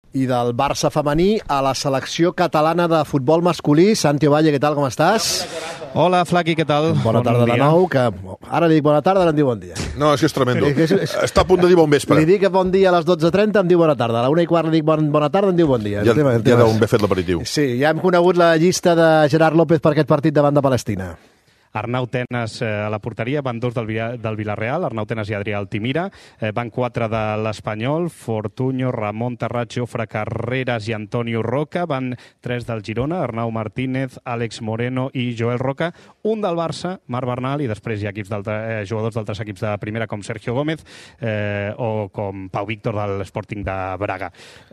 i del Barça femení a la selecció catalana de futbol masculí. Santi Ovalle, què tal, com estàs? Hola, Flaqui, què tal? Bona tarda de nou, que ara li dic bona tarda, ara em diu bon dia. No, és que és tremendo. Està a punt de dir bon vespre. Li dic bon dia a les 12:30, em diu bona tarda. A la 1:15 li dic bona tarda, em diu bon dia. Ja deu haver fet l'aperitiu. Sí, ja hem conegut la llista de Gerard López per aquest partit davant de Palestina. Arnau Tenas a la porteria, van 2 del Villarreal, Arnau Tenas i Adrià Altimira, van 4 de l'Espanyol, Fortuño, Ramon Tarrach, Jofre Carreras i Antonio Roca, van 3 del Girona, Arnau Martínez, Àlex Moreno i Joel Roca, un del Barça, Marc Bernal, i després hi ha jugadors d'altres equips de primera com Sergio Gómez o com Pau Víctor de l'Sporting de Braga.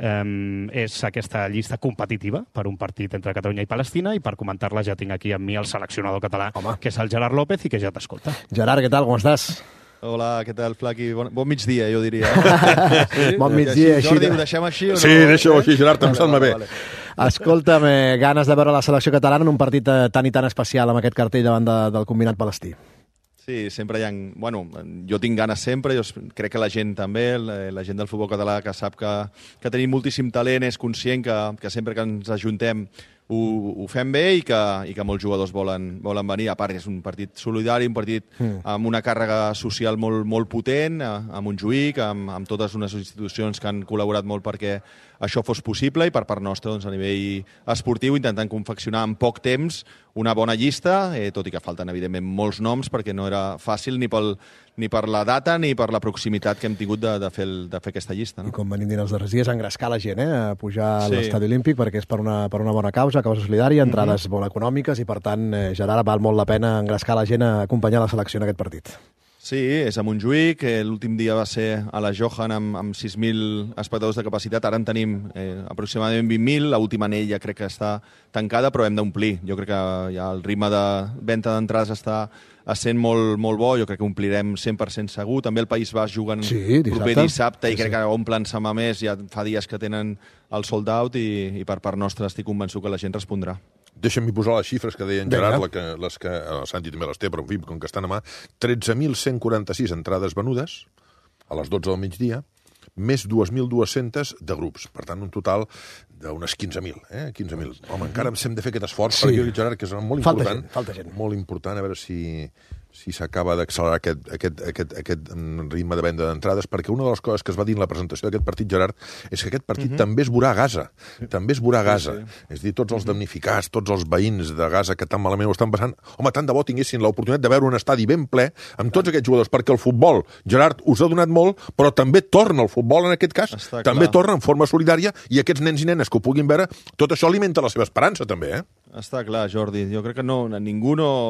És aquesta llista competitiva per un partit entre Catalunya i Palestina, i per comentar-la ja tinc aquí amb mi el seleccionador català, que és el Gerard López i que ja t'escolta. Gerard, què tal, com estàs? Hola, què tal, Flaqui? Bon migdia, jo diria. Bon migdia. Jordi, ho deixem així o no? Sí, deixa-ho així, Gerard, em sembla bé. Escolta'm, ganes de veure la selecció catalana en un partit tan i tan especial amb aquest cartell davant del combinat palestí. Sí, sempre hi ha... Bueno, jo tinc ganes sempre, jo crec que la gent també, la gent del futbol català que sap que tenim moltíssim talent, és conscient que sempre que ens ajuntem ho fem bé i que molts jugadors volen venir. A part, és un partit solidari, un partit amb una càrrega social molt potent, amb Montjuïc, amb totes unes institucions que han col·laborat molt perquè això fos possible, i per part nostra, doncs, a nivell esportiu, intentant confeccionar en poc temps una bona llista, tot i que falten, evidentment, molts noms, perquè no era fàcil ni per la data ni per la proximitat que hem tingut de fer aquesta llista. No? I com venim dient els darrers dies, engrescar la gent, a pujar a l'estadi olímpic, perquè és per una bona causa solidària, entrades molt econòmiques, i per tant, Gerard, val molt la pena engrescar la gent a acompanyar la selecció en aquest partit. Sí, és a Montjuïc, l'últim dia va ser a la Johan amb 6.000 espectadors de capacitat, ara en tenim aproximadament 20.000, l'última anell ja crec que està tancada, però hem d'omplir. Jo crec que ja el ritme de venda d'entrades està sent molt bo, jo crec que omplirem 100% segur. També el País Basc juguen proper dissabte, i crec que omplen a més, ja fa dies que tenen el sold out, i per part nostra estic convençut que la gent respondrà. Deixa'm posar les xifres que deia en Gerard, les que el Santi també les té, però en fi, com que estan a mà, 13.146 entrades venudes a les 12 del migdia, més 2.200 de grups. Per tant, un total d'unes 15.000. 15.000. Home, encara hem de fer aquest esforç, perquè jo, Gerard, que és molt important. Falta gent. Molt important, a veure si s'acaba d'accelerar aquest ritme de venda d'entrades, perquè una de les coses que es va dir en la presentació d'aquest partit, Gerard, és que aquest partit també es veurà a Gaza. També es veurà a Gaza. És a dir, tots els damnificats, tots els veïns de Gaza que tan malament ho estan passant, home, tant de bo tinguessin l'oportunitat de veure un estadi ben ple amb tots aquests jugadors, perquè el futbol, Gerard, us ha donat molt, però també torna el futbol, en aquest cas, també torna en forma solidària, i aquests nens i nenes que ho puguin veure, tot això alimenta la seva esperança, també, Està clar, Jordi. Jo crec que ningú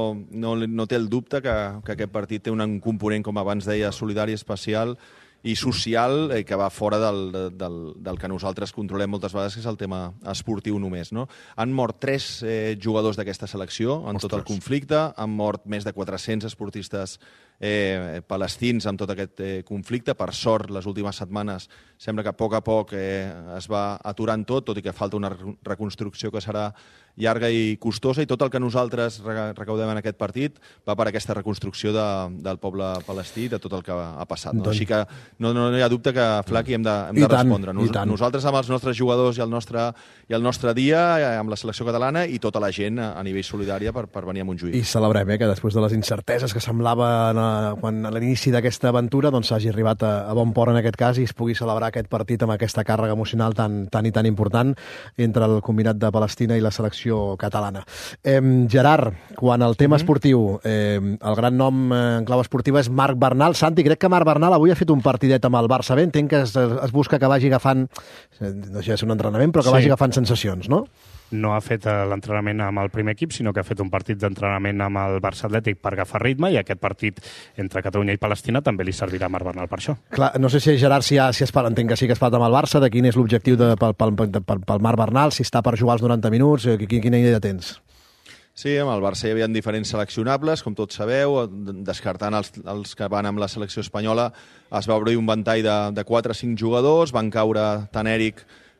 no té el dubte que aquest partit té un component, com abans deia, solidari, especial i social, que va fora del que nosaltres controlem moltes vegades, que és el tema esportiu només. No? Han mort 3 jugadors d'aquesta selecció en tot el conflicte, han mort més de 400 esportistes palestins amb tot aquest conflicte. Per sort, les últimes setmanes sembla que a poc es va aturant tot i que falta una reconstrucció que serà llarga i costosa, i tot el que nosaltres recaudem en aquest partit va per aquesta reconstrucció del poble palestí, de tot el que ha passat. No? Així que no hi ha dubte que, Flaqui, hem de respondre. Nosaltres amb els nostres jugadors i el nostre dia, amb la selecció catalana, i tota la gent a nivell solidària per venir a Montjuïc. I celebrem que després de les incerteses que semblava quan a l'inici d'aquesta aventura, doncs s'hagi arribat a bon port en aquest cas, i es pugui celebrar aquest partit amb aquesta càrrega emocional tan important entre el combinat de Palestina i la selecció catalana. Gerard, quan al tema esportiu, el gran nom en clau esportiva és Marc Bernal. Santi, crec que Marc Bernal avui ha fet un partidet amb el Barça bé. Entenc que es busca que vagi agafant, no sé si és un entrenament, però que vagi agafant sensacions, no? No ha fet l'entrenament amb el primer equip, sinó que ha fet un partit d'entrenament amb el Barça Atlètic per agafar ritme, i aquest partit entre Catalunya i Palestina també li servirà a Marc Bernal per això. Clar, no sé si, Gerard, si es parla, entenc que sí que es parla amb el Barça, de quin és l'objectiu pel Marc Bernal, si està per jugar els 90 minuts, quina idea tens? Sí, amb el Barça hi havia diferents seleccionables, com tots sabeu, descartant els que van amb la selecció espanyola, es va obrir un ventall de 4 o 5 jugadors, van caure tant Eric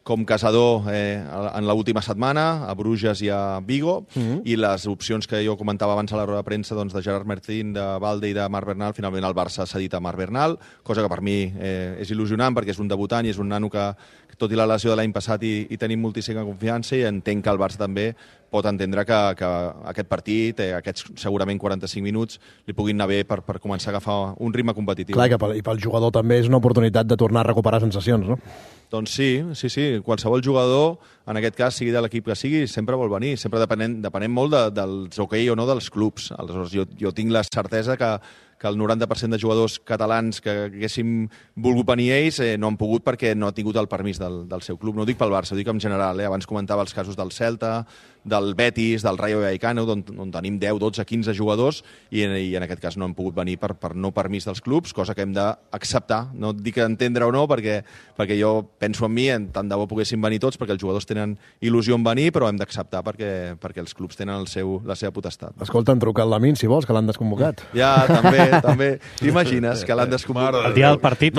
com caçador en l'última setmana, a Bruges i a Vigo, i les opcions que jo comentava abans a la roda de premsa de Gerard Martín, de Valde i de Marc Bernal, finalment el Barça ha cedit a Marc Bernal, cosa que per mi és il·lusionant perquè és un debutant i és un nano que, tot i la lesió de l'any passat, i tenim moltíssima confiança, i entenc que el Barça també pot entendre que aquest partit, aquests segurament 45 minuts, li puguin anar bé per començar a agafar un ritme competitiu. Clar, i pel jugador també és una oportunitat de tornar a recuperar sensacions, no? Doncs sí. Qualsevol jugador, en aquest cas, sigui de l'equip que sigui, sempre vol venir. Sempre depenent molt dels hoquei o no dels clubs. Aleshores, jo tinc la certesa que el 90% de jugadors catalans que haguéssim volgut venir ells no han pogut perquè no ha tingut el permís del seu club. No ho dic pel Barça, ho dic en general. Abans comentava els casos del Celta, del Betis, del Rayo Vallecano, on tenim 10, 12, 15 jugadors i en aquest cas no han pogut venir per no permís dels clubs, cosa que hem d'acceptar. No et dic entendre o no, perquè jo penso en mi, tant de bo poguéssim venir tots, perquè els jugadors tenen il·lusió en venir, però hem d'acceptar perquè els clubs tenen la seva potestat. Escolta, han trucat Lamine, si vols, que l'han desconvocat. Ja, també. T'imagines que l'han desconvocat? El dia del partit,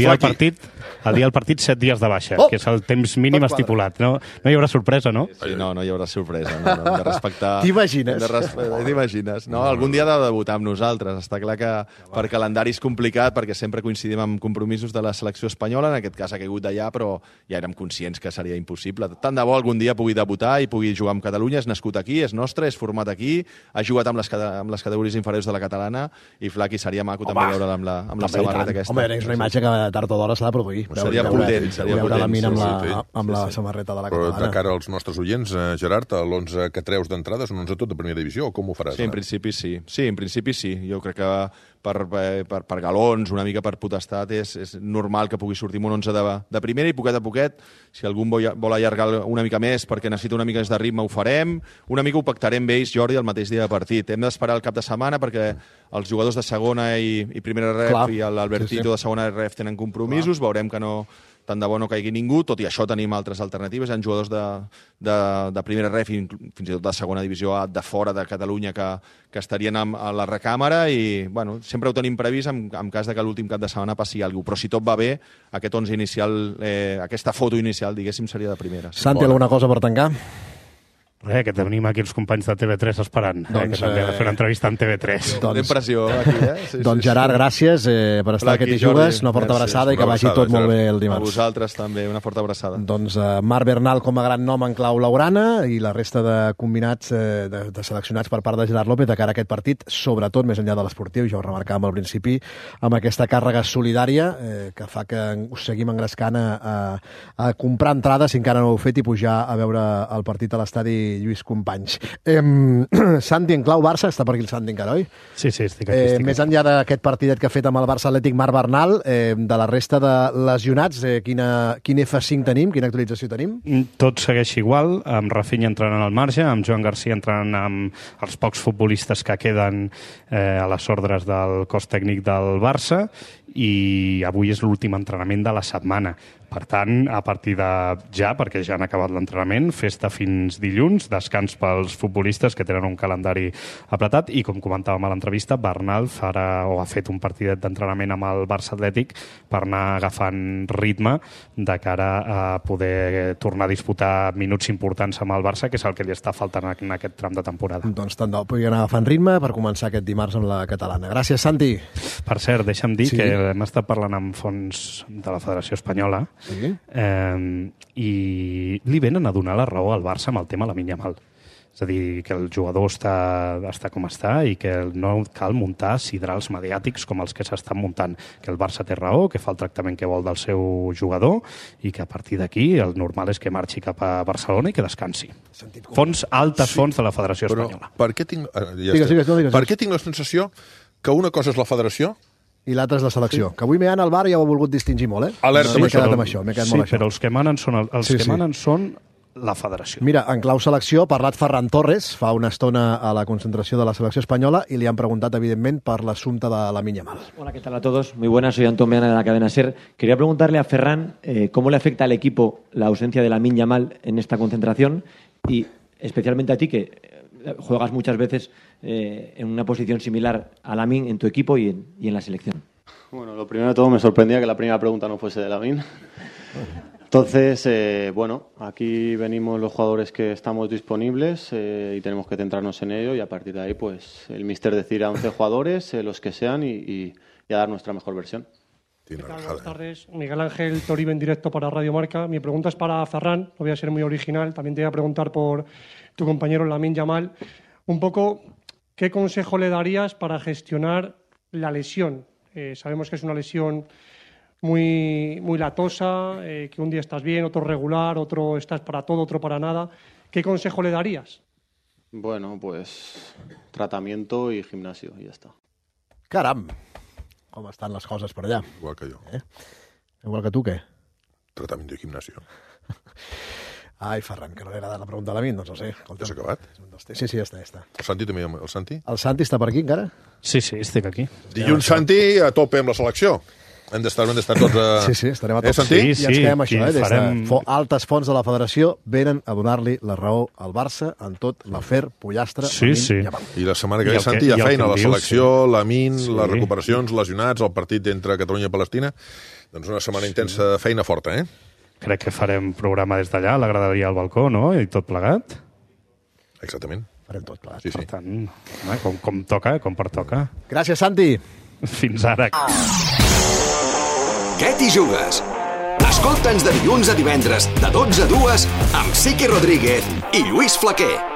el dia del partit 7 dies de baixa, que és el temps mínim estipulat. No hi haurà sorpresa, no? Sí, no hi haurà sorpresa. No, hem de respectar... T'imagines? T'imagines. No, algun dia ha de debutar amb nosaltres. Està clar que per calendari és complicat, perquè sempre coincidim amb compromisos de la selecció espanyola. En aquest cas ha caigut d'allà, però ja érem conscients que seria impossible. Tant de bo algun dia pugui debutar i pugui jugar amb Catalunya. És nascut aquí, és nostre, és format aquí, ha jugat amb les categories inferiors de la catalana i flac, i seria maco també veure'l amb la samarreta aquesta. Home, és una imatge que tard o d'hora s'ha de produir. Seria potent. Veure Lamine amb la samarreta de la catalana. Però de cara als nostres oients, Gerard, l'11 que treus d'entrada és un 11 tot de primera divisió, o com ho faràs? Sí, en principi sí. Sí, en principi sí. Jo crec que per galons, una mica per potestat, és normal que pugui sortir un 11 de primera, i poquet a poquet, si algú vol allargar una mica més perquè necessita una mica més de ritme, ho farem. Una mica ho pactarem amb ells, Jordi, el mateix dia de partit. Hem d'esperar el cap de setmana perquè els jugadors de segona i primera ref i l'Albertito de segona ref tenen compromisos. Veurem que no... Tant de bo no caigui ningú, tot i això tenim altres alternatives. Hi ha jugadors de primera ref i fins i tot de segona divisió A de fora de Catalunya que estarien a la recàmera i sempre ho tenim previst en cas que l'últim cap de setmana passi alguna cosa. Però si tot va bé, aquest 11 inicial, aquesta foto inicial, diguéssim, seria de primera. Santi, alguna cosa per tancar? Que tenim aquí els companys de TV3 esperant, que també ha de fer una entrevista amb TV3. Tenim pressió aquí, Doncs Gerard, gràcies per estar aquí, t'hi jugues, una forta abraçada i que vagi tot molt bé el dimarts. A vosaltres també, una forta abraçada. Doncs Marc Bernal com a gran nom en clau laurana i la resta de combinats, de seleccionats per part de Gerard López de cara a aquest partit, sobretot més enllà de l'esportiu, ja ho remarcàvem al principi, amb aquesta càrrega solidària que fa que us seguim engrescant a comprar entrades, si encara no ho heu fet, i pujar a veure el partit a l'estadi Lluís Companys. Santi, en clau Barça, està per aquí el Santi encara, oi? Sí, estic aquí. Més enllà d'aquest partidet que ha fet amb el Barça Atlètic Marc Bernal, de la resta de lesionats, quin F5 tenim, quina actualització tenim? Tot segueix igual, amb Rafinha entrant al marge, amb Joan Garcia entrant amb els pocs futbolistes que queden a les ordres del cos tècnic del Barça, i avui és l'últim entrenament de la setmana. Per tant, a partir de ja, perquè ja han acabat l'entrenament, festa fins dilluns, descans pels futbolistes que tenen un calendari apretat, i com comentàvem a l'entrevista, Bernal ha fet un partidet d'entrenament amb el Barça Atlètic per anar agafant ritme de cara a poder tornar a disputar minuts importants amb el Barça, que és el que li està faltant en aquest tram de temporada. Doncs tant de bo pugui anar agafant ritme per començar aquest dimarts amb la catalana. Gràcies, Santi. Per cert, deixa'm dir que hem estat parlant amb fons de la Federació Espanyola, i li venen a donar la raó al Barça amb el tema Lamine Yamal. És a dir, que el jugador està com està i que no cal muntar sidrals mediàtics com els que s'estan muntant. Que el Barça té raó, que fa el tractament que vol del seu jugador i que a partir d'aquí el normal és que marxi cap a Barcelona i que descansi. Altes fonts de la Federació Espanyola. Per què tinc la sensació que una cosa és la Federació i l'altre és la selecció. Que avui Mean al bar ja ho ha volgut distingir molt, Alerta m'he quedat amb això. Però els que manen són la federació. Mira, en clau selecció ha parlat Ferran Torres fa una estona a la concentració de la selecció espanyola y le han preguntado, evidentemente, per l'assumpte de Lamine Yamal. Hola, ¿qué tal a todos? Muy buenas, soy Antón Meana de la cadena SER. Quería preguntarle a Ferran cómo le afecta al equipo la ausencia de Lamine Yamal en esta concentración y especialmente a ti, que juegas muchas veces en una posición similar a Lamine en tu equipo y en la selección. Bueno, lo primero de todo me sorprendía que la primera pregunta no fuese de Lamine. Entonces, bueno, aquí venimos los jugadores que estamos disponibles y tenemos que centrarnos en ello y a partir de ahí, pues, el míster decidirá 11 jugadores, los que sean y a dar nuestra mejor versión. Buenas tardes, Miguel Ángel Toribe en directo para Radio Marca. Mi pregunta es para Ferran, no voy a ser muy original, también te voy a preguntar por tu compañero Lamine Yamal. Un poco, ¿qué consejo le darías para gestionar la lesión? Sabemos que es una lesión muy latosa, que un día estás bien, otro regular, otro estás para todo, otro para nada. ¿Qué consejo le darías? Bueno, pues tratamiento y gimnasio y ya está. Caram! Com estan les coses per allà? Igual que jo. Igual que tu, què? Tratament de gimnasio. Ai, Ferran, que no li ha agradat la pregunta a la Min, doncs no sé. Ja s'ha acabat? Sí, ja està. El Santi també, el Santi? El Santi està per aquí encara? Sí, estic aquí. Dilluns, Santi, a tope amb la selecció. Hem d'estar tots a... Sí, estarem a tope. Santi? I ens quedem això, des farem... de altes fonts de la federació venen a donar-li la raó al Barça en tot l'afer pollastre. Sí. I la setmana que ve, Santi, hi ha feina, la selecció, la Min, les recuperacions, lesionats, el partit entre Catalunya i Palestina. Doncs una setmana intensa de feina forta, eh? Crec que farem programa des d'allà, a la graderia al balcó, no? I tot plegat. Exactament. Farem tot plegat. Sí. Per tant, com toca, com pertoca. Gràcies, Santi. Fins ara. Què t'hi jugues? Escolta'ns de dilluns a divendres, de 12 a 2, amb Siqui Rodríguez i Lluís Flaquer.